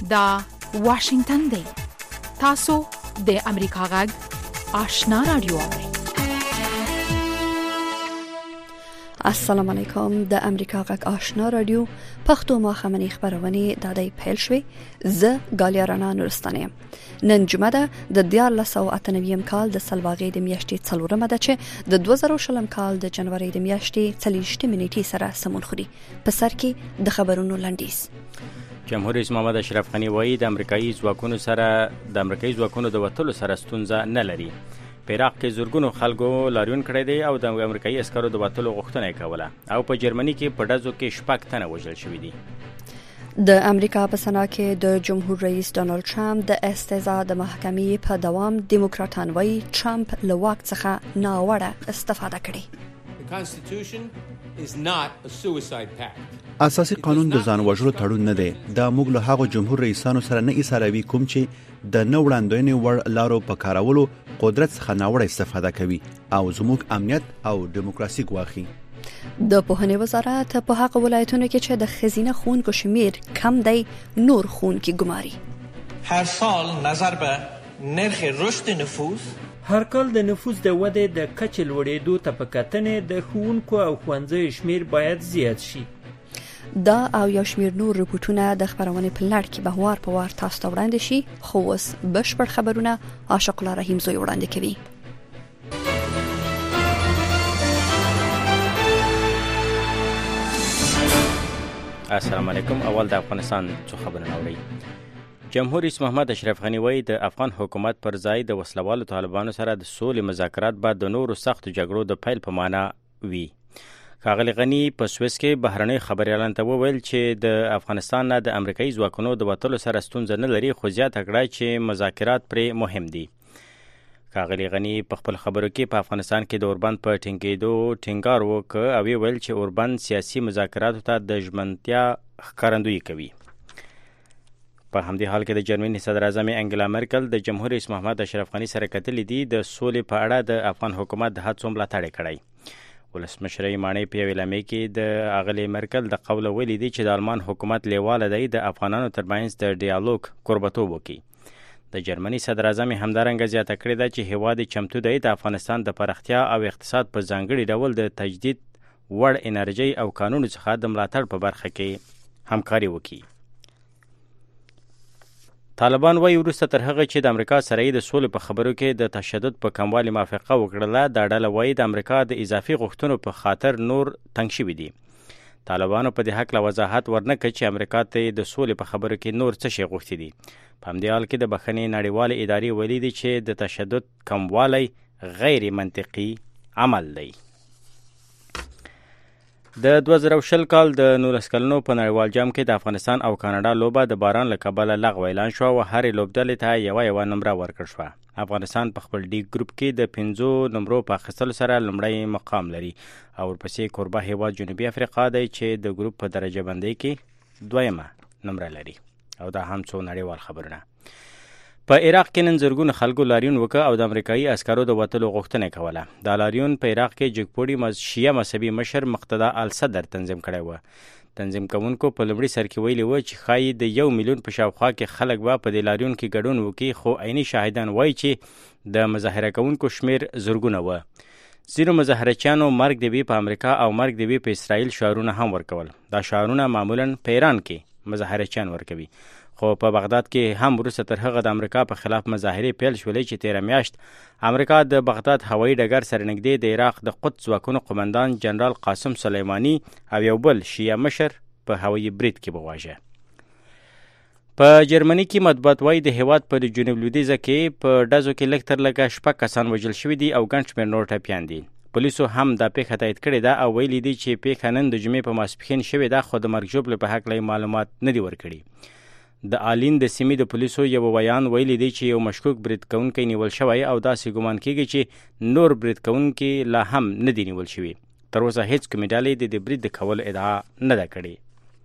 دا واشنگتن دی. تاسو د امریکا غږ آشنا رادیو اورئ. السلام علیکم. د امریکا غږ آشنا رادیو پښتو ماخمنی خبرونه د دې پیل شوي. زه غالیا رانا نورستانه. نن جمعه ده د 1998 کال د سلواغې د میاشتې 4مه ده چې د 2020 کال د جنوري د میاشتې 30 منېټې سره سمون خوري. په سر کې د خبرونو لنډیز. جمهور رئیس محمد اشرف غنی وایي د امریکایي ځواکونو د وټلو سره ستونزه نه لري. په عراق کې زورګونو خلکو لاریون کړی دی او د امریکایي عسکرو د وټلو غوښتنه یې کوله او په جرمني کې په ډزو کې 6 تنه وژل شوي دي. د امریکا په سنا کې د جمهور رئیس ډانلډ ټرمپ د استعزاء د محکمې په دوام دیموکراتان وایي ټرمپ له واک څخه ناوړه استفاده کړې. اساسي قانون د ځان وژلو تړون نه دی. دا موږ له هغو جمهور رئیسانو سره نه ایساروي کوم چې د نو وړاندوینې وړ لارو په کارولو قدرت څخه ناوړه استفاده کوي او زموږ امنیت او دیموکراسي ګواښي. د پوهنې وزارت په هغه ولایتونو کې چې د خزینه خونکو شمیر کم دی نور خونکي ګماري. هر سال نظر به نرخ رشد نفوس هر کال د نفوس د ودې د کچې لوړېدو ته په کتنې د ښوونکو او ښوونځیو شمیر باید زیات شي. دا او یو شمیر نور رپورټونه د خبرونې په لړ کې به وار په وار تاسو ته وړاندې شي. خو اوس بشپړ خبرونه عاشق الله رحیم زوی وړاندې کوي. السلام علیکم. اول د افغانستان څخه خبرونه اورئ. جمهور رئیس محمد اشرف غنی وایي د افغان حکومت پر ځای د وسلوالو طالبانو سره د سولې مذاکرات بعد د نورو سختو جګړو د پیل په معنا وي. ښاغلی غنی په سویس کې بهرنۍ خبریالانو ته وویل چې د افغانستان نه د امریکایي ځواکونو د وتلو سره ستونزه نه لري، خو زیاته کړه چې مذاکرات پرې مهم دي. ښاغلی غنی په خپل خبرو کې په افغانستان کې د اوربند په ټینګېدو ټینګار وکړ او ویل چې اوربند سیاسي مذاکراتو ته د ژمنتیا ښکارندویي کوي. په همدې حال کې د جرمني صدر اعظم انګلا مرکل د جمهور رئیس محمد اشرف غنی سره کتلې دي. د سولې په اړه د افغان حکومت د هڅو ملاتړ کړی. ولسمشر ماڼۍ په یوې اعلامیه کې د اغلې مرکل د قوله ویلي دي چې د آلمان حکومت لیواله دی د افغانانو ترمنځ د ډیالوګ کوربتوب وکړي. د جرمني صدر اعظم همدارنګه زیاته کړې ده چې هیواد چمتو دی د افغانستان د پراختیا او اقتصاد په ځانګړي ډول د تجدید وړ انرژي او قانونو څخه د ملاتړ په برخه کې همکاري وکړي. طالبان وایي وروسته تر هغه چې د امریکا سره د سولې په خبرو کې د تشدد په کموالي موافقه وکړله، دا ډله وایي د امریکا د اضافي غوښتنو په خاطر نور تنګ شوي دي. طالبانو په دې هکله وضاحت ورنکړ چې امریکا ته د سولې په خبرو کې نور څه شی غوښتي دي. په همدې حال کې د بخښنې نړیوالې ادارې ویلي دي چې د تشدد کموالی غیر منطقي عمل دی. د 2020 کال د 19 کلونو په نړیوال جام کې د افغانستان او کاناډا لوبه د باران له کبله لغوه اعلان شوه او هرې لوبډلې ته یوه نمره ورکړل شوه. افغانستان په خپل ډي ګروپ کې د 5 نمرو په اخیستلو سره لومړی مقام لري او ورپسې کوربه هیواد جنوبي افریقا دی چې د ګروپ په درجه بندۍ کې 2 نمره لري. او دا هم څو نړیوال خبرونه. په عراق کې نن زرګونه خلکو لاریون وکړ او د امریکایي عسکرو د وتلو غوښتنه کوله. دا لاریون په عراق کې جګپوړي شیعه مذهبي مشر مقتدا الصدر تنظیم کړی و. تنظیم کوونکو په لومړي سر کې ویلي و چې ښایي د 1 میلیون په شاوخوا کې خلک به په دې لاریون کې ګډون وکړي، خو عیني شاهدان وایي چې د مظاهره کوونکو شمیر زرګونه و. ځینو مظاهرچیانو مرګ دی په امریکا او مرګ دی په اسرائیل شعارونه هم ورکول. دا شعارونه معمولا په ایران کې مظاهرچیان ورکوي، خو په بغداد کې هم وروسته تر هغه د امریکا په خلاف مظاهرې پیل شولې چې 13 میاشت امریکا د بغداد هوایي ډګر سره نږدې د عراق د قدس ځواکونو قومندان جنرال قاسم سلیماني او یو بل شیعه مشر په هوایي برید کې وواژه. په جرمني کې مطبوعات وایي د هیواد په جنوب لویدیځه کې په ډزو کې لږ تر لږه 6 کسان وژل شوي دي او ګڼ شمېر نور ټپیان دي. پولیسو هم دا پیښه تایید کړې ده او ویلي دي چې پیښه نن د جمعې په ماسپښین شوې ده، خو د مرګ ژوبلې په هکله معلومات نه دي ورکړي. د آلین د سیمې د پولیسو یو ویان ویلي دی چې یو مشکوک برید کوونکی نیول شوی او داسې ګمان کېږي چې نور برید کوونکي لا هم نه دي نیول شوي. تر اوسه هیڅ کومې ډلې د برید د کولو ادعا نه ده کړې.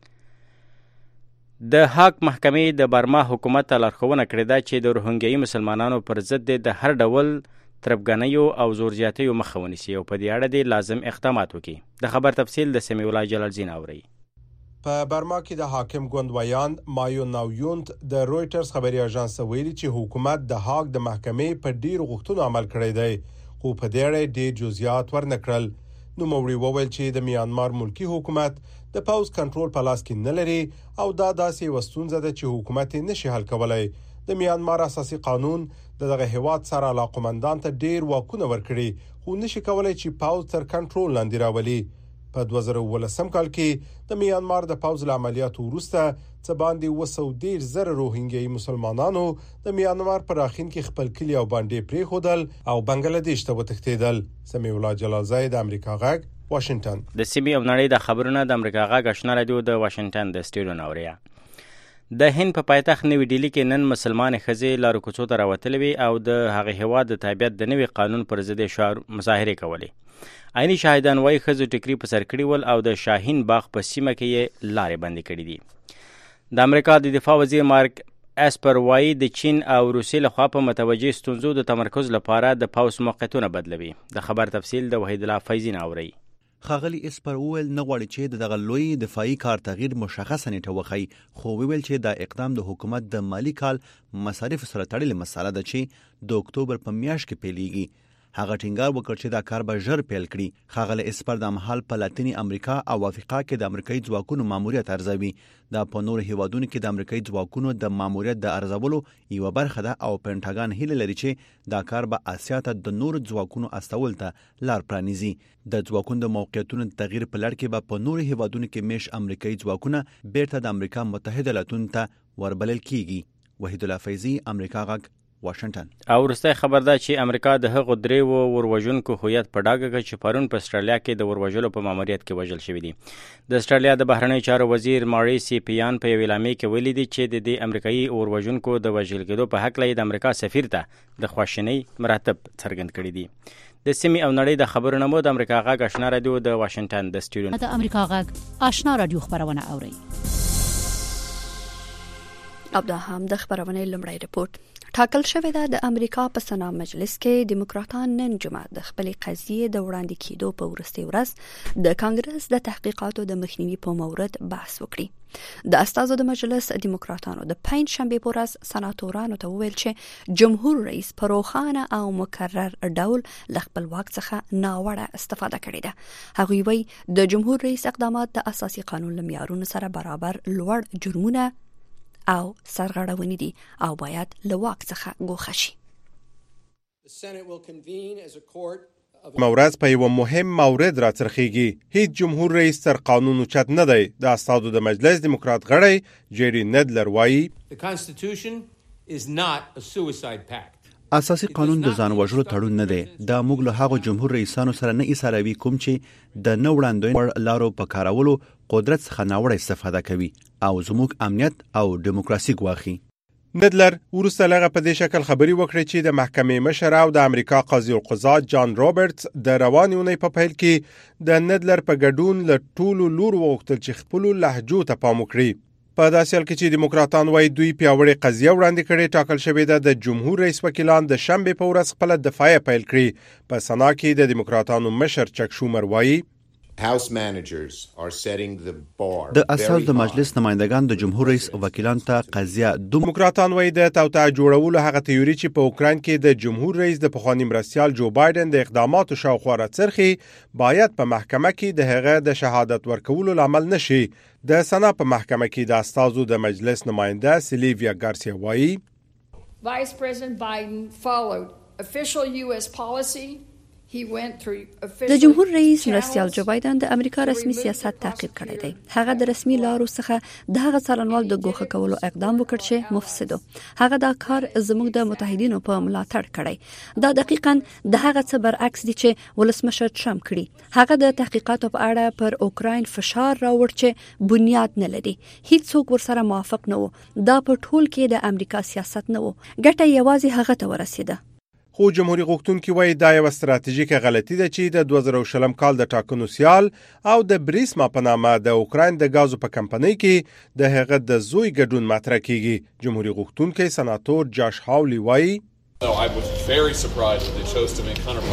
د هاګ محکمې د برما حکومت ته لارښوونه کړې ده چې د روهنګیایي مسلمانانو پر ضد د هر ډول تربګنیو او زور زیاتیو مخه ونیسي او په دې اړه د لازم اقدامات وکړي. د خبر تفصیل د سمیع الله جلال زین اوري. په برما کې د حاکم ګوندویان مایو ناویونت د رويټرز خبري اژانس ویلي چې حکومت د هاګ د محکمې په ډیر غوښتنو عمل کړی دی خو په دې اړه ډیر جزئیات ورنکړل. نو موري وویل چې د میانمار ملکی حکومت د پاوز کنټرول په لاس کې نه لري او دا داسې وستونزه ده چې حکومت نشي حل کولای. د میانمار اساسي قانون دغه هیواد سره علاقمندان ته ډیر واکونه ورکړي خو نشي کولای چې پاوز تر کنټرول لاندې راولي. په 2018 کال کې د میانمار د پاوز عملیاتو وروسته څه باندې 210,000 روهینګي مسلمانانو د میانمار پر اخین کې خپل کلی او باندې پری خودل او بنگلاديش ته وتښتیدل. سمیع الله جلالزای د امریکا غږ واشنگټن. د سیمې او نړۍ د خبرونه د امریکا غږ آشنا رادیو د واشنگټن د سټډیو نوریا. د هند په پایتخت نوې ډیلی کې نن مسلمان ښځې لارو کوڅو ته راوتلې وي او د هغه هیواد د تابعیت د نوي قانون پر ضد مظاهره کولې. عیني شاهدان وايي ښځو ټیکري په سر کړي ول او د شاهین باغ په سیمه کې یې لارې بندې کړې دي. د امریکا د دفاع وزیر مارک اسپر وايي د چین او روسیې لخوا په متوجه ستونزو د تمرکز لپاره د پاوس موقعیتونه بدلوي. د خبر تفصیل د وحید الله فیضین اوري. خاغلی اسپر وویل نه غواړي چې دغه لوی دفاعي کار تغییر مشخصه نیټه وخی خو ویل چې دا اقدام د حکومت د مالی کال مصارف سره تړلې مسله ده چې د اکتوبر په میاشت کې پیلېږي. هغه ټینګار وکړ چې دا کار به ژر پیل کړي. خاغلی اسپر د مهال په لاتینی امریکا او افریقا کې د امریکایي ځواکونو ماموریت ارزوي. دا په نور هیوادونو کې د امریکایي ځواکونو د ماموریت د ارزولو یو برخه ده او پینټاګان هیله لري چې دا کار به آسیا ته د نور ځواکونو استول ته لار پرانیزي. د ځواکونو د موقعیتونو تغییر په لړ کې به په نور هیوادونو کې میش امریکایي ځواکونه بیرته د امریکا متحده ایالاتونو ته وربلل کیږي. وحید الله فیضی، امریکا غږ، واشنگټن. او وروستی خبر ده چې امریکا د هغو درېو وروژونکو هویت په ډاګه کړ چې پرون په استرالیا کې د وروژلو په ماموریت کې وژل شوي دي. د استرالیا د بهرنیو چارو وزیر ماریسي پیان په یو اعلامیه کې ویلي دي چې د دې امریکایي وروژونکو د وژل کېدو په حق لې د امریکا سفیر ته د خواشینۍ مراتب څرګند کړي دي. د سیمې او نړۍ د خبرونو مو د امریکا غږ آشنا رادیو د واشنگټن د سټډیو د امریکا غږ آشنا رادیو خبرونه اوري. او دا هم د خبرونه لمړی رپورت. ټاکل شوې ده د امریکا په سنا مجلس کې دیموکراتان نن جمعه د خپل قضیې د وړاندې کېدو په وروستي ورځ د کانګرس د تحقیقاتو د مخنیوي په مورد بحث وکړي. د استازو د مجلس دیموکراتانو د پنځ شنبه په ورځ سناتورانو ته وویل چې جمهور رئیس په روښانه او مکرر ډول له خپل واک څخه ناوړه استفاده کړې ده. هغوی وایي د جمهور رئیس اقدامات د اساسي قانون له معیارونو سره برابر لوړ جرمونه او سرغړونې دي او باید له واک څخه ګوښه شي. مورز په یو مهم مورد راڅرخیږي. هیڅ جمهور رئیس تر قانون اوچت نه دی. د استادو د مجلس دیموکرات غړی جيري ندلر وایي اساسي قانون د ځان وژلو تړون نه دی. دا موږ له هغو جمهور رئیسانو سره نه ایساروي کوم چې د نو وړاندوین لارو په کارولو قدرت څخه ناوړه استفاده کوي او زموږ امنیت او دیموکراسي ګواخي. ندلر ورسته لغه په دې شکل خبري وکړي چې د محکمې مشر او د امریکا قاضي القضات جان رابرټس د روانې اونۍ په پیل کې د ندلر په ګډون له ټولو لور وغوښتل چې خپل لهجو ته پام وکړي. په داسې حال کې چې دیموکراتان وايي دوی پیاوړې قضیه وړاندې کړې، ټاکل شوې ده د جمهور رئیس وکیلان د شنبه په ورځ خپل دفاع پیل کړي. په سنا کې د دیموکراتانو مشر چک شومر وايي د اساس د مجلس نمائندگان د جمهور رئیس وکیلان ته قضیه دیموکراتان وایي د توطئه جوړولو هغه تیوري چې په اوکراین کې د جمهور رئیس د پخوانی مرستیال جو بایدن د اقداماتو شاوخوا راڅرخي باید په محکمه کې د هغه د شهادت ورکولو لامل نشي. د سنا په محکمه کې د استازو د مجلس نماینده سیلیویا ګارسیا وایي Vice President Biden followed official US policy. د جمهور رئیس مرستیال جو بایدن د امریکا رسمي سیاست تعقیب کړی دی. هغه د رسمي لارو څخه د هغه څارنوال د ګوښه کولو اقدام وکړ چې مفسدو. هغه دا کار زموږ د متحدینو په ملاتړ کړی. دا دقیقاً د هغه څه برعکس دي چې ولسمشر ټرمپ کړی. هغه د تحقیقاتو په اړه پر اوکراین فشار راوړ چې بنیاد نه لري. هیڅ څوک ورسره موافق نه و. دا په ټول کې د امریکا سیاست نه و. ګټه یوازې هغه ته ورسیده. خو جمهوریت غوښتونکي وایي دا یو ستراتیژیکه غلطي ده چې د 2020 کال د ټاکنو سیال او د بریسما په نامه د اوکراین د غازو په کمپنۍ کې د هغه د زوی ګډون مطرح کیږي. جمهوریت غوښتونکي سناتور جاش هاولي وایي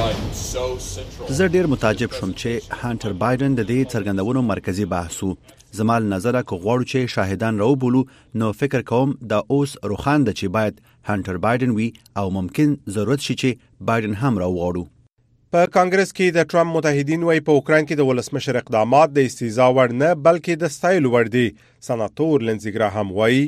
زه ډیر متعجب شوم چې هانټر بایدن د دې څرګندونو مرکزی بحثو. زمال نظر کو غواړو چې شاهدان راو بولو نو فکر کوم دا اوس روخان د چې باید هانټر بایدن وي او ممکن ضرورت شي چې بایدن هم راو غواړو. په کانګرس کې د ټرمپ متحدین وای په اوکران کې د ولسمشر اقدامات د استهزاء وړ نه بلکې د ستایل وړ دي. سناتور لنزی ګراهام وایي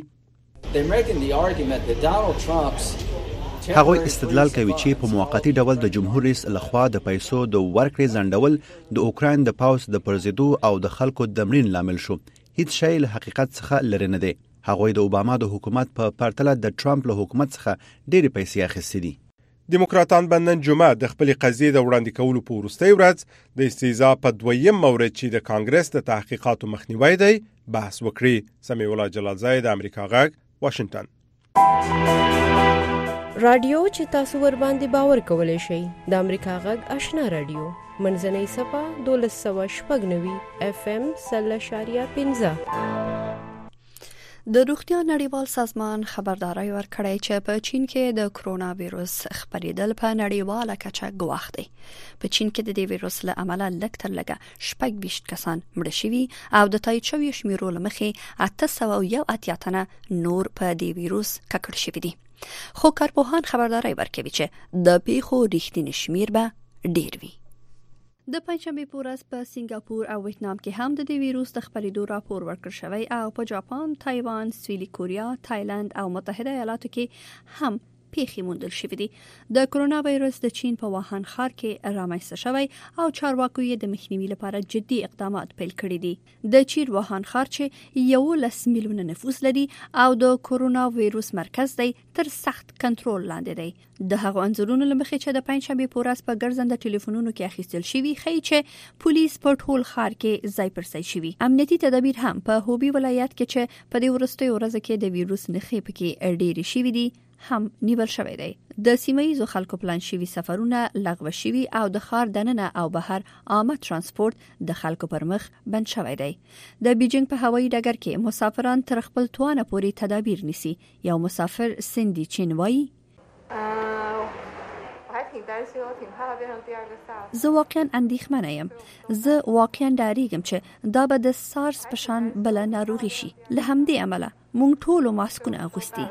هغوی استدلال کوي چې په موقتی ډول د جمهور رئیس لخوا د پیسو د ورکړې ځنډول د اوکران د پاوس د پرزیدو او د خلکو د مړین لامل شو. هیڅ شی له حقیقت څخه لري نه دی. هغوی د اوباما د حکومت په پرتله د ټرمپ له حکومت څخه ډېرې پیسې اخیستې دي. دیموکراتان بنن جمعه د خپل قضیې د وړاندې کولو په وروستۍ ورځ د استهزاء په دویم مورد چې د کانګرس د تحقیقاتو مخنیوي دی بحث وکړي. سمیع الله جلالزای د امریکا غږ واشنگټن. رادیو چې تاسو ور باندې باور کولای شئ د امریکا غږ آشنا رادیو منځنۍ صفه 1290 FM 0.15. د روغتیا نړیوال سازمان خبرداري ورکړی چې په چین کې د کرونا وایروس خپرېدل په نړیواله کچه ګواښ دی. په چین کې د دې وایروس له امله لږ تر لږه 26 کسان مړه شوي او د تایید شویو شمیرو له مخې 801 تنه نور په دې وایروس ککړ شوي دي. خو کارپوهان خبرداري ورکوي چې د پیښو رښتینی شمیر به ډیر وي. د پنځشنبه په ورځ په سنگاپور او ویتنام کې هم د دې وایروس د خپرېدو راپور ورکړل شوی او په جاپان، تایوان، سویلي کوریا، تایلند او متحده ایالاتو کې هم پیښې موندل شوې دي. د کرونا وایروس د چین په ووهان ښار کې رامنځته شوی او چارواکو یې د مخنیوي لپاره جدي اقدامات پیل کړي دي. د چین ووهان ښار چې 11 میلیونه نفوس لري او د کرونا وایروس مرکز دی تر سخت کنټرول لاندې دی. د هغو انځورونو لمخې چې د پنځشنبه په ورځ په ګرځنده ټلیفونونو کې اخیستل شوي ښیي چې پولیس په ټول ښار کې ځای پر ځای شوي. امنیتي تدابیر هم په هوبي ولایت کې چې په دې وروستیو ورځو کې د وایروس نښې پکې ډېرې شوي دي هم نیول شوی دی. د سیمه‌ایزو خلکو پلان شوي سفرونه لغوه شوي او د ښار دننه او بهر عامه ترانسپورت د خلکو پر مخ بند شوی دی. د بیجینګ په هوایي ډګر کې مسافران تر خپل توانه پورې تدابیر نیسي. یو مسافر سندي چین وایي زه واقعا اندېښمنه یم. زه واقعا ډاریږم چې دا به د سارس په شان بل ناروغي شي. له همدې امله موږ ټول ماسکونه اغوستي.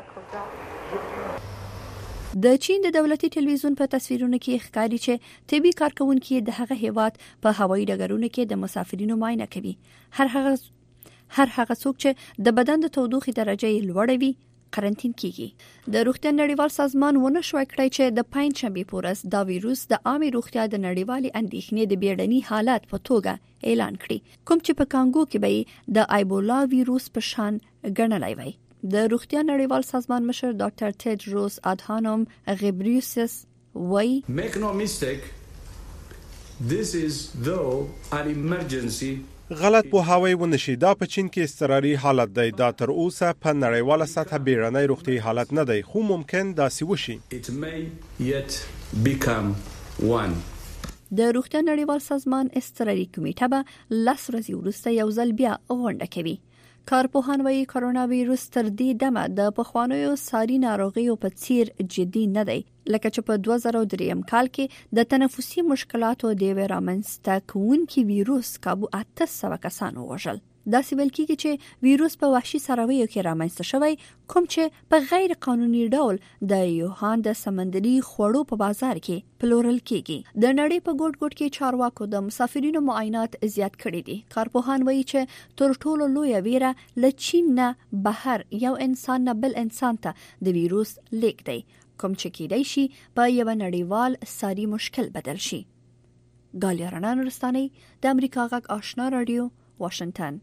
د چین د دولتي ټلویزیون په تصویرونو کې ښکاري چې طبي کارکونکي د هغه هیواد په هوایي ډګرونو کې د مسافرینو معاینه کوي. هر هغه څوک چې د بدن د تودوخې درجه لوړه وي قرنطین کیږي. د روغتیا نړیوال سازمان ونه شوی کړی چې د پنځشنبه په ورځ دا وایروس د عامه روغتیا د نړیوالې اندېښنې د بیړني حالت په توګه اعلان کړي، کوم چې په کانګو کې به د ایبولا وایروس په شان ګڼلای وي. د روغتیا نړیوال سازمان مشر ډاکټر تیدروس ادهانوم غبریوسس وایي Make no mistake, this is though an emergency. غلط پوهاوی ونشي. دا په چین کې اضطراري حالت دی. دا تر اوسه په نړیواله سطح بیړنی روغتي حالت نه دی، خو ممکن داسې وشي. It may yet become one. د روغتیا نړیوال سازمان اضطراري کمیټه به 10 ورځې وروسته یو ځل بیا غونډه کوي. کارپوهان وایي کرونا وایروس تر دې دمه د پخوانیو ساري ناروغیو په څیر جدي نه دی، لکه چې په 2003 کال کې د تنفسي مشکلاتو د رامنځته کوونکي وایروس کابو 800 کسان ووژل. داسې ویل کېږي چې وایروس په وحشي څارویو کې رامنځته شوی، کوم چې په غیر قانوني ډول د یوهان د سمندري خوړو په بازار کې پلورل کېږي. د نړۍ په ګوټ ګوټ کې چارواکو د مسافرینو معاینات زیات کړي دي. کارپوهان وایي چې تر ټولو لویه ویره له چین نه بهر یو انسان نه بل انسان ته د وایروس لیک دی، کوم چې کېدای شي په یو نړیوال ساري مشکل بدل شي. ګالیا رڼا نورستاني د امریکا غږ آشنا رادیو واشنگټن.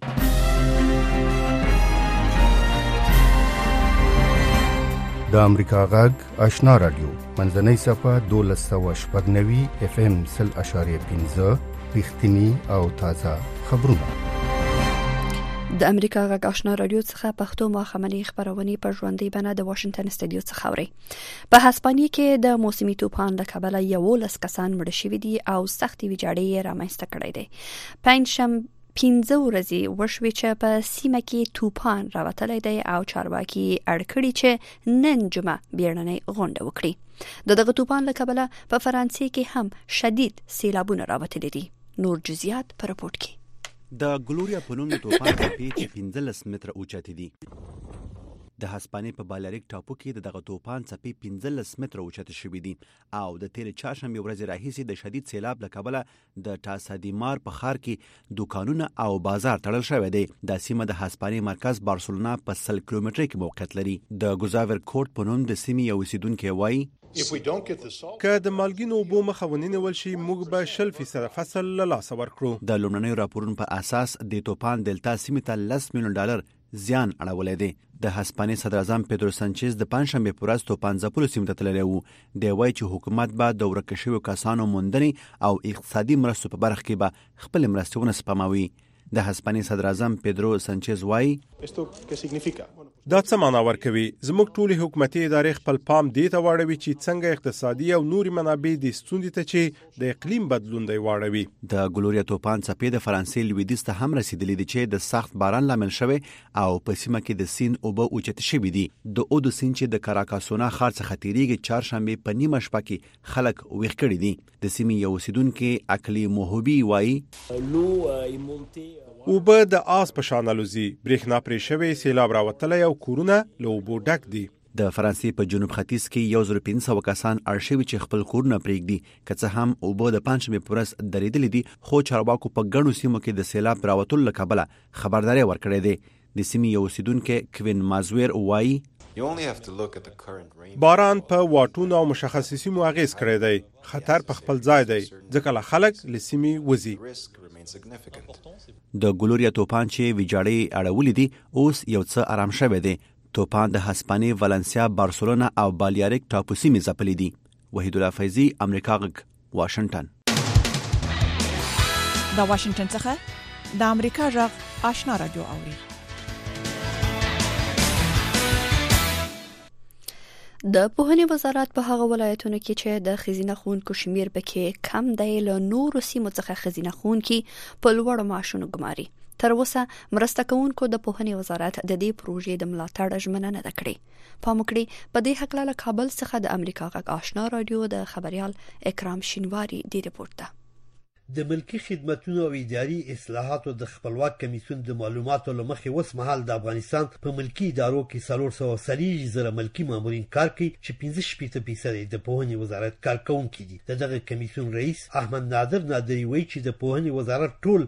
د امریکا غږ آشنا رادیو منځنۍ صفه 1290 FM 0.15 رښتینی او تازه خبرونه. د امریکا غږ آشنا رادیو څخه پښتو ماخمنی خبرونه په ژوندۍ بڼه د واشنگټن استودیو څخه اوري. په هسپانیا کې د موسمي طوفان د کبله 11 کسان مړه شوي دي او سختي ویجاړي رامنځته کړي دي. پنځشنبه 15 ورځې وشوي چې په سیمه کې طوفان راوتلی دی او چارواکي اړ کړي چې نن جمعه بیړنۍ غونډه وکړي. دغه طوفان له کبله په فرانسې کې هم شدید سیلابونه راوتلي دي. نور جزئیات په راپورټ کې. د ګلوریا په نوم د توپان څپې چې 15 متره اوچتې دي. د هسپانیې په بالاریک ټاپو کې دغه توپان څپې 15 متره اوچته شوې دي او د تېرې چهارشنبې ورځې راهیسې د شدید سیلاب له کبله د ټاسادیمار په ښار کې دوکانونه او بازار تړل شوی دی. دا سیمه د هسپانیې مرکز بارسلونا په 100 کیلومتره کې موقعیت لري. د ګوزاور کوټ په نوم د سیمې یو اوسیدونکی وایي که د مالګینو اوبو مخه ونیول شي موږ به 100% فصل له لاسه ورکړو. د لومړنیو راپورونو په اساس د توپان دلتا سیمې ته $10 میلیون زیان اړولی دی. د هسپانیې صدر اعظم پیدرو سانچز د پنجشنبې په ورځ توپان ځپلو سیمې ته تللی و. دی وایي چې حکومت به د ورکه شویو کسانو موندنې او اقتصادي مرستو په برخه کې به خپلې مرستې ونه سپموي. د هسپانیې صدر اعظم پیدرو سانچز وایي دا څه معنا ورکوي؟ زموږ ټولې حکومتي ادارې خپل پام دې ته واړوي چې څنګه اقتصادي او نوري منابع د ستونزې ته چې د اقلیم بدلون دی واړوي. د ګلوریا توپان څپې د فرانسې لویدیځ ته هم رسیدلې دي چې د سخت باران لامل شوی او په سیمه کې د سین اوبه اوچتې شوي دي. د اودو سین چې د کاراکاسونا ښار څخه تیریږي چهارشنبې په نیمه شپه کې خلک ویښ کړي دي. د سیمې یو اوسیدونکی اکلی موهوبي وایي اوبه د آس په شان الوزي، برېښنا پرې شوی، سیلاب راوتلی او کورونه له اوبو ډک دي. د فرانسې په جنوب ختیځ کې 1500 کسان اړ شوي چې خپل کورونه پرېږدي. که څه هم اوبه د پنجشنبې په ورځ درېدلې دي خو چارواکو په ګڼو سیمو کې د سیلاب راوتلو له کبله خبرداری ورکړی دی. د سیمې یو اوسیدونکی کوین مازویر وایي باران په واټونو او مشخصې سیمو اغیز کړی دی. خطر په خپل ځای دی ځکه له خلک له سیمې وځي. د ګلوریا توپان چې ویجاړۍ اړولې دي اوس یو څه آرام شوی دی. توپان د هسپانیې ولنسیا، بارسلونا او بالیاریک ټاپو سیمې ځپلې دي. وحید الله فیضي، امریکا غږ، واشنگټن. د واشنگټن څخه د امریکا غږ آشنا رادیو اوري. د پوهنې وزارت په هغه ولایتونو کې چې د خزینه خونکو شمیر پکې کم دی له نورو سیمو څخه خزینه خونکي په لوړو معاشونو ګماري. تر اوسه مرسته کوونکو د پوهنې وزارت د دې پروژې د ملاتړ ژمنه نه ده کړې. پام وکړئ په دې حق له کابل څخه د امریکا غږ آشنا رادیو د خبريال اکرام شینواری دی رپورت ده. د ملکی خدماتونو او اداري اصلاحاتو د خپلواک کمیسیون د معلوماتو لمخې اوس مهال د افغانستان په ملکی ادارو کې 430,000 ملکی مامورین کار کوي چې 15% د پوهنې وزارت کارکونکي دي. دغه کمیسیون رئیس احمد نادر نادری وایي چې د پوهنې وزارت ټول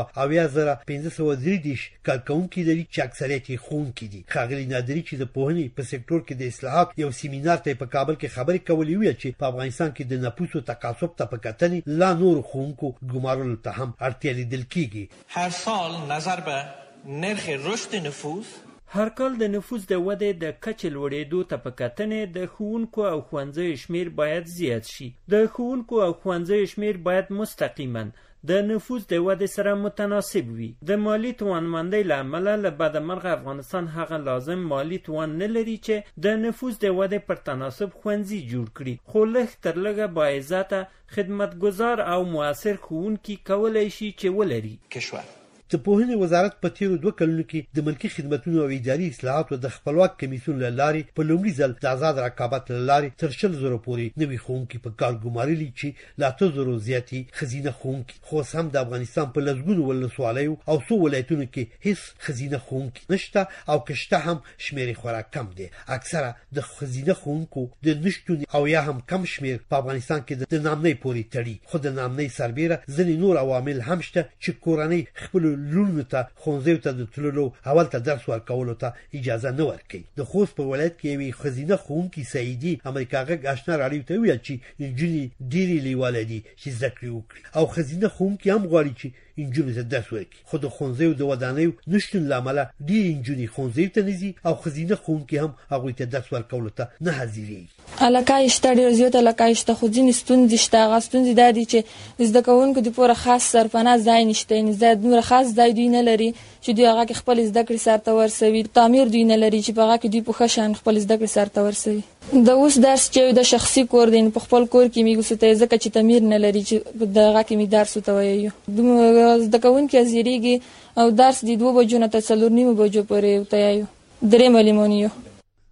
280,530 کارکونکي لري چې اکثریت یې ښوونکي دي. ښاغلي نادری چې د پوهنې په سکتور کې د اصلاحات یو سیمینار ته په کابل کې خبرې کولې ویل چې په افغانستان کې د نفوسو تقاصب ته په کتنې لا نور ښوونکو ګمارلو ته هم اړتیا لیدل کیږي. هر سال نظر به نرخ رشد نفوس هر کال د نفوس د ودې د کچې لوړېدو ته په کتنې د ښوونکو او ښوونځیو شمیر باید زیات شي. د ښوونکو او ښوونځیو شمیر باید مستقیما د نفوس د ودې سره متناسب وي. د مالی توانمندۍ له امله له بدمرغه افغانستان هغه لازم مالی توان نه لري چې د نفوس د ودې پر تناسب ښوونځي جوړ کړي، خو لږ تر لږه باعزته خدمتګزار او مؤثر ښوونکي کولی شي چې ولري. کشور د پوهنې وزارت په تیرو 2 کلونو کې د ملکی خدماتونو او اداري اصلاحاتو د خپلواک کمیسیون له لارې په لومړي ځل د آزاد رقابت له لارې تر 100,000 پورې نوي ښوونکي په کار ګمارلي چې له 8,000 زیاتې ښځینه ښوونکي. خو اوس هم د افغانستان په لسګونو ولسوالیو او څو ولایتونو کې هیڅ ښځینه ښوونکي نشته او که شته هم شمیر یې خورا کم دی. اکثره د ښځینه ښوونکو د نشتون او یا هم کم شمیر په افغانستان کې د نامنۍ پورې تړي. خو د نامنۍ سربیره ځینې نور عوامل هم شته چې کورنۍ خپل لورونو ته ښوونځیو ته د تللو اول ته درس ورکولو ته اجازه نه ورکوي. د خوست په ولایت کې یوې ښځینه ښوونکي سعیدي امریکا غږ آشنا راډیو ته ویل چې نجونې ډېرې لیواله دي چې زده کړې وکړي او ښځینه ښوونکي هم غواړي چې نجونو ته درس ورکړي. خو د ښوونځیو د ودانیو نشتون له امله ډېرې نجونې ښوونځیو ته نه ځي او ښځینه ښوونکي هم هغوی ته درس ورکولو ته نه حاضرېږي. علاقه شته، ډېر زیات علاقه شته، خو ځینې ستونزې شته. هغه ستونزې دا دي چې زده کوونکو دپاره خاص سرپناه ځای نشته، یعنې دومره خاص ځای دوی نه لري چې دوی هغه کې خپل زده کړې سرته ورسوي. تعمیر دوی نه لري چې په هغه کې دوی په ښه شان خپل زده کړې سرته ورسوي. د اوس درس چې د شخصي کور دی په خپل کور کې موږ ستې ځکه چې تعمیر نه لري چې دغه کې می درس وتوي. زده کوونکي ازيريږي او درس دی 2 بجو نه تر 4:30 بجو پورې وتایو. درې مليمونیو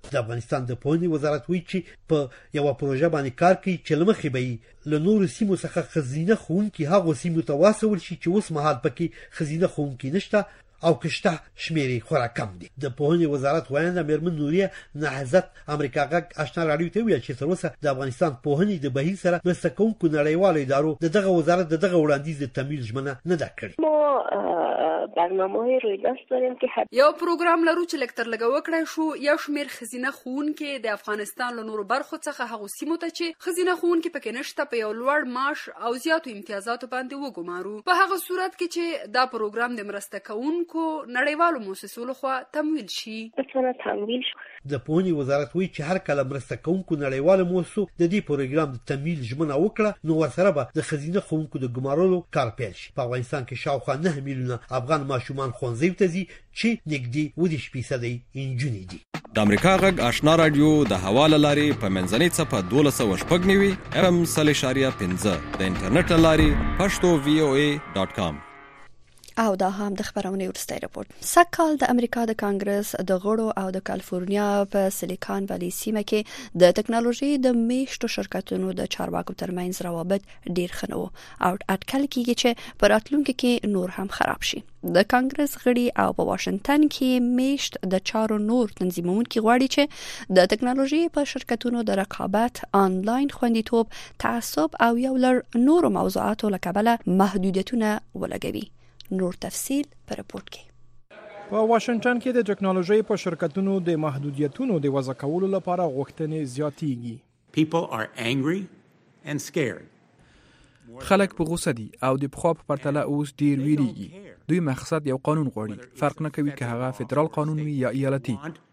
د افغانستان د پوهنې وزارت وایي چې په یو پروژه باندې کار کوي چې لمخې به له نورو سیمو څخه خزینه ښوونکي هغو سیمو ته واستول شي چې اوس مهال پکې خزینه ښوونکي نشته او کشته شمیرې خورا کم دي. د پوهنې وزارت وایي میرمن نوریه نهضت امریکا غږ آشنا رادیو ته ویل چې تر اوسه د افغانستان پوهنې د بهیر سره مرسته کوونکو نړیوالو ادارو دغه وزارت دغه وړاندیز د تمویل ژمنه نه ده کړې. ما برنامه‌های روی دست داریم که یو پروګرام لرو چې لکتر لګ وکړای شو یو شمیر خزینه ښوونکي د افغانستان له نورو برخو څخه هغه سیمو ته چې خزینه ښوونکي پکې نشته په یو لوړ معاش او زیاتو امتیازاتو باندې وګمارو. په هغه صورت کې چې دا پروګرام د مرسته کوونکو نړیوالو مؤسسو لخوا تمویل شي. د پوهنې وزارت وایي چې هر کله مرسته کوونکو نړیوالو مؤسسو د دې پروګرام د تمویل ژمنه وکړه نو ورسره به د خزینه ښوونکو د ګمارلو کار پیل شي. په افغانستان کې شاوخوا 9 میلیونه افغان ماشومان ښوونځیو ته ځي چې نږدې 20% انجونې دي. د امریکا غږ آشنا رادیو د حواله لاري په منځنۍ صفه 1290 FM 3.15 د انټرنیټ لاري pashto.voa.com. او دا هم د خبرونې ورسته رپورت. سکهال د امریکا د کانګرس د غړو او د کالیفورنیا په سیلیکان ویلي سیمه کې د ټکنالوژي د میشتو شرکتونو د چارواکو ترمنځ روابط ډیر ښه نه او اټکل کیږي چې په راتلونکي کې نور هم خراب شي. د کانګرس غړي او په واشنگټن کې میشت د چارو نور تنظیمونکي غواړي چې د ټکنالوژي په شرکتونو د رقابت، آنلاین خوندیتوب، تعصب او یو لړ نور موضوعاتو لکبله محدودیتونه ولګوي. نور تفصیل په رپورت کې. په واشنگټن کې د ټکنالوژي په شرکتونو د محدودیتونو د وضع کولو لپاره غوښتنې زیاتېږي. People are angry and scared. خلک په غوسه دي او د پخوا په پرتله اوس ډیر ویریږي. دوی مقصد یو قانون غواړي، فرق نه کوي که هغه فدرال قانون وي یا ایالتي.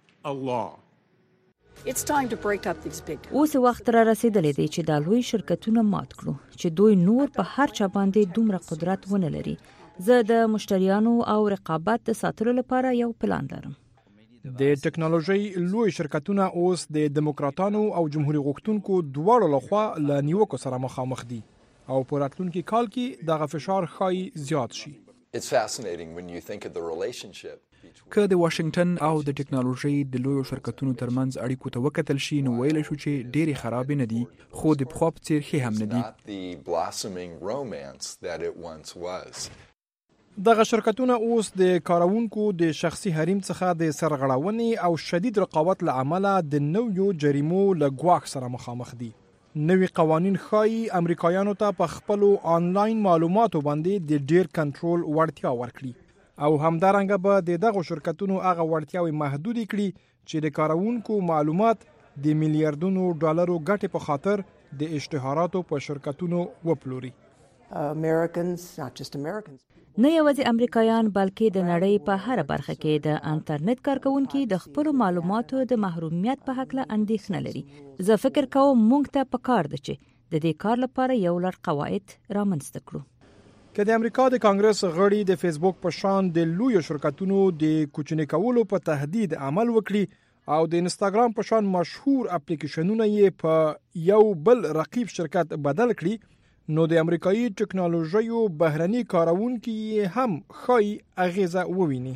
اوس وخت را رسیدلی دی چې د لوی شرکتونو مات کړو چې دوی نور په هر چا باندې دومره قدرت ونه لري. زه د مشتریانو او رقابت د ساتلو لپاره یو پلان لرم. د ټکنالوژي لوی شرکتونه اوس د دیموکراتانو او جمهوریت غوښتونکو دواړو لخوا له نیوکو سره مخامخ دي او په راتلونکي کال کې دغه فشار ښایي زیات شي. که د واشنگټن او د ټکنالوژي د لوی شرکتونو ترمنځ اړیکو ته وکتل شي نو ویل شو چې ډېری خراب نه دي خو د پخوا په څیر ښه هم نه دي. دغه شرکتونه اوس د کارونکو د شخصي حریم څخه د سرغړونې او شدید رقابت له امله د نویو جریمو له ګواښ سره مخامخ دي. نوی قوانین ښایي امریکایانو ته په خپلو آنلاین معلوماتو باندې د ډیر کنټرول وړتیا ورکړي او همدارنګه به د دغه شرکتونو هغه وړتیاوې محدود کړي چې د کارونکو معلومات د میلیارډونو ډالرو ګټې په خاطر د اشتهاراتو په شرکتونو وپلوري. نه یوازې امریکایان بلکې د نړۍ په هر برخه کې د انټرنیټ کارکونکو د خپل معلوماتو د محرومیت په حق له اندېښنه لري. زه فکر کوم موږ ته پکار ده چې د دې کار لپاره یو لړ قواعد رامنځته کړو. که د امریکا د کانګرس غړي د فیسبوک په شان د لوی شرکتونو د کوچنی کولو په تهدید عمل وکړي او د انستګرام په شان مشهور اپلیکیشنونه یې په یو بل رقیب شرکت بدل کړي نو د امریکایي ټکنالوژیو بهرني کارونکي هم ښایي اغیزه وویني.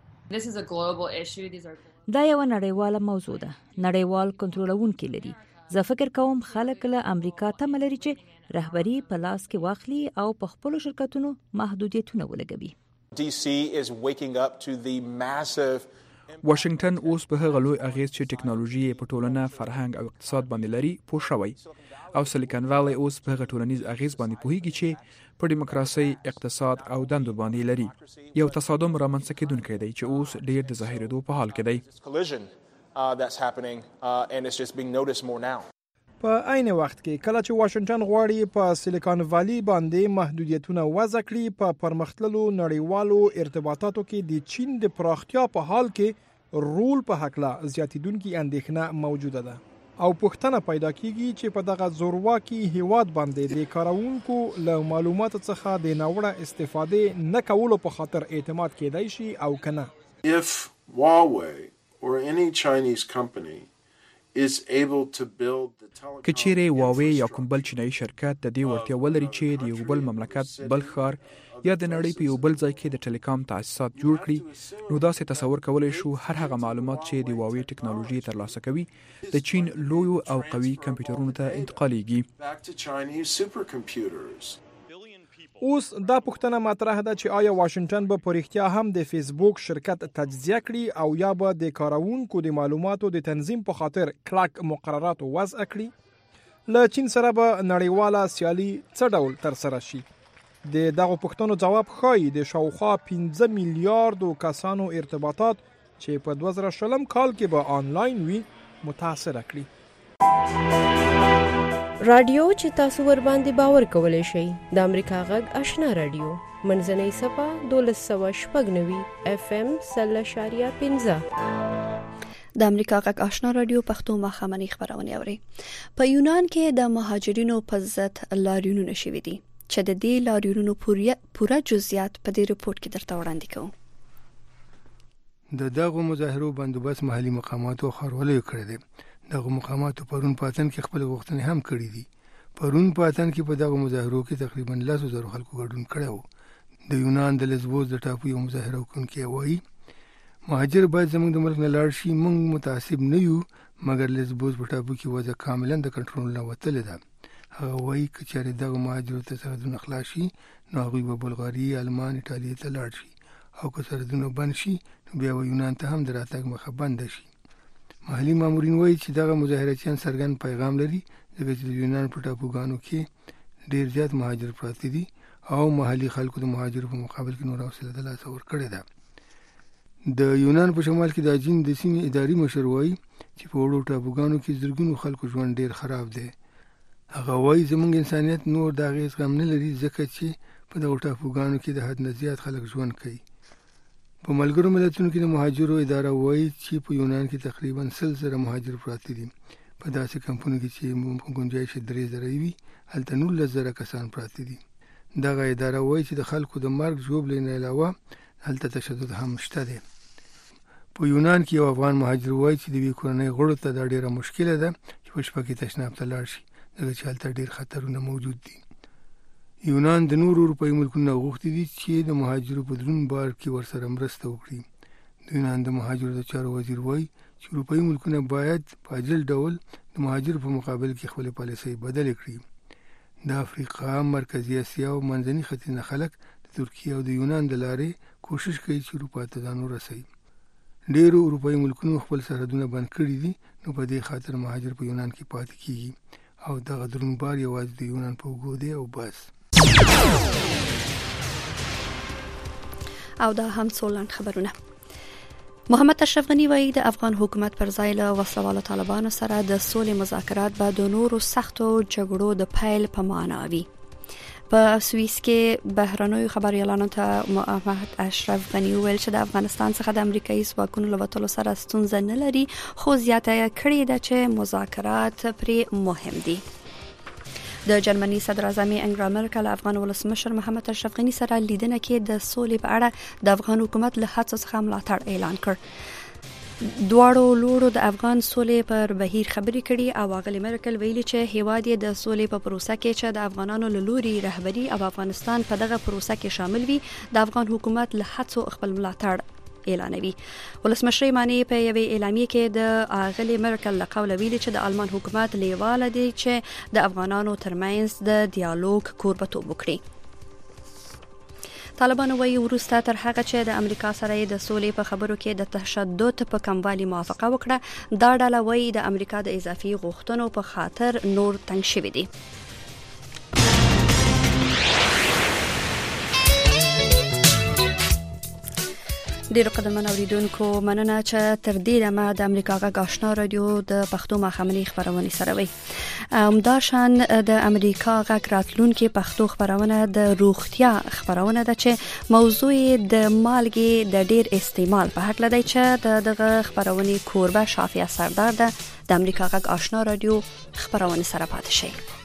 دا یو نړیواله موضوع ده. نړیوال کنټرولونکي لري. زه فکر کوم خلک له امریکا ته ملري چې رهبری په لاس کې واخلي او په خپل شرکتونو محدودیتونه ولګوي. واشنگټن اوس په هغه لوی اغیز چې ټکنالوژي په ټولنه، فرهنګ او اقتصاد باندې لري پوه شوی او سیلیکان ویلی اوس په هغه ټولنیز اغیز باندې پوهیږي چې په دیموکراسي، اقتصاد او دندو باندې لري. یو تصادم رامنځته کېدونکی دی چې اوس ډیر د ظاهرېدو په حال کې دی. په عین وخت کې کله چې واشنگټن غواړي په سیلیکان ویلی باندې محدودیتونه وضع کړي، په پرمختللو نړیوالو ارتباطاتو کې د چین د پراختیا په حال کې رول په حق لا زیاتیدونکي اندېښنه موجوده ده او پوښتنه پیدا کیږي چې په دغه زورواکي هیواد باندې د کارونکو له معلوماتو څخه د ناوړه استفاده نه کولو په خاطر اعتماد کېدای شي او کنه. If Huawei or any Chinese company که چیرې واوی یا کوم بل چینایي شرکت د دې وړتیا ولري چې د یو بل مملکت بل ښار یا د نړۍ په یو بل ځای کې د ټیلیکام تاسیسات جوړ کړي، نو داسې تصور کولی شو هر هغه معلومات چې د واوی ټکنالوژي ترلاسه کوي د چین لویو او قوي کمپیوټرونو ته انتقالیږي. اوس دا پوښتنه مطرح ده چې آیا واشنگټن به په رښتیا هم د فیسبوک شرکت تجزیه کړي او یا به د کاروونکو د معلوماتو د تنظیم په خاطر کلک مقررات وضع کړي؟ له چین سره به نړیواله سیالي څه ډول ترسره شي؟ د دغو پوښتنو جواب ښایي د شاوخوا 15 میلیارډو کسانو ارتباطات چې په 2020 کال کې به آنلاین وي متاثره کړي. رادیو چې تاسو ور باندې باور کولای شئ د امریکا غږ آشنا رادیو منځنۍ صفه 1290 FM 0.15 د امریکا غږ آشنا رادیو پښتو ماښامنۍ خبرونه اوري. په یونان کې د مهاجرینو په ضد لاریونونه شوي دي چې د دې لاریونونو پوره جزئیات په دې رپورت کې درته وړاندې کوم. د دغه مظاهرو بندوبست محلي مقاماتو خارولیو کړی دی. دغه مقاماتو پرون په اتن کې خپل غوښتنې هم کړې دي. پرون په اتن کې په دغه مظاهرو کې تقریبا 100,000 خلکو ګډون کړی و. د یونان د لزبوس د ټاپو یو مظاهره وکړونکی وایي مهاجر باید زموږ د ملک نه لاړ شي، موږ متعصب نه یو، مګر لزبوس په ټاپو کې وضع کاملا د کنټرول نه وتلې ده. هغه وایي که چېرې دغه مهاجرو ته سرحدونه خلاص شي نو هغوی به بلغاري، آلمان، ایټالیا ته لاړ شي، او که سرحدونه بند شي نو بیا به یونان ته هم د راتګ مخه بنده شي. محلي مامورین وایي چې دغه مظاهرچیان څرګند پیغام لري ځکه چې د یونان په ټاپوګانو کې ډېر زیات مهاجر پراته دي او محلي خلکو د مهاجرو په مقابل کې نوره حوصله د لاسه ورکړې ده. د یونان په شمال کې د اجین د سیمې اداري مشر وایي چې په وړو ټاپوګانو کې زرګونو خلکو ژوند ډېر خراب دی. هغه وایي زموږ انسانیت نور د هغې زغم نه لري ځکه چې په دغو ټاپوګانو کې د حد نه زیات خلک ژوند کوي. په ملګرو ملتونو کې د مهاجرو اداره وایي چې په یونان کې تقریبا 100,000 مهاجر پراته دي. په داسې کمپونو کې چې ګنجایش 3,000 وي هلته 19,000 کسان پراته دي. دغه اداره وایي چې د خلکو د مرګ ژوبلې نه علاوه هلته تشدد هم شته دی. په یونان کې یو افغان مهاجر وایي چې د یوې کورنۍ غړو ته دا ډېره مشکله ده چې په شپه کې تشناب ته لاړ شي ځکه چې هلته ډېر خطرونه موجود دي. یونان د نورو اروپایي ملکونو غوښتي دي چې د مهاجرو په دروند بار کې ورسره مرسته وکړي. د یونان د مهاجرو د چارو وزیر وایي چې اروپایي ملکونه باید په عاجل ډول د مهاجرو په مقابل کې خپل پالیسۍ بدلې کړي. د افریقا، مرکزي اسیا او منځني ختیځ نه خلک د ترکیه او د یونان د لارې کوشش کوي چې اروپا ته ځان ورسوي. ډېرو اروپایي ملکونو خپل سرحدونه بند کړي دي نو په دې خاطر مهاجر په یونان کې پاتې کیږي او دغه دروند بار یوازې د یونان په اوږو دی او بس. او دا هم څولان خبرونه. محمد اشرف غنی وایي د افغان حکومت پر ځای له وسلوالو طالبانو سره د سولې مذاکرات به د نورو سختو جګړو د پیل په معنا وي. په سویس کې بهرنیو خبريالانو ته محمد اشرف غنی ویل چې د افغانستان څخه د امریکایي ځواکونو له وتلو سره ستونزه نه لري، خو زیاته کړې ده چې مذاکرات پرې مهم دي. د جرمني صدر اعظم انګلا مرکل افغان ولسمشر محمد اشرف غنی سره لیدنه کې د سولې په اړه د افغان حکومت له هڅو څخه ملاتړ اعلان کړ. دواړو لورو د افغان سولې پر بهیر خبرې کړي او اغلی مرکل ویلي چې هیواد یې د سولې په پروسه کې چې د افغانانو له لوري رهبری او افغانستان په دغه پروسه کې شامل وي د افغان حکومت له هڅو خپل ملاتړ اعلانوي. ولسمشر مانی په یوې اعلامیه کې د اغلی مرکل له قوله ویلي چې د آلمان حکومت لیواله دی چې د افغانانو ترمنځ د ډیالوګ کوربتوب وکړي. طالبان وایي وروسته تر هغه چې د امریکا سره د سولې په خبرو کې د تشدد په کموالي موافقه وکړه، دا ډله وایي د امریکا د اضافي غوښتنو په خاطر نور تنګ شوي دي. ډیرو قدرمن اوریدونکو مننه چې تر دې دمه د امریکا غږ آشنا رادیو د پښتو ماښامنۍ خبرونه سره وي. همداشان د امریکا غږ راتلونکي پښتو خبرونه د روغتیا خبرونه ده چې موضوع د مالګې د ډیر استعمال په هکله دی چې دغه خبرونه کوربه شافیه سردار ده د امریکا غږ آشنا رادیو خبرونه سره پاتې شي.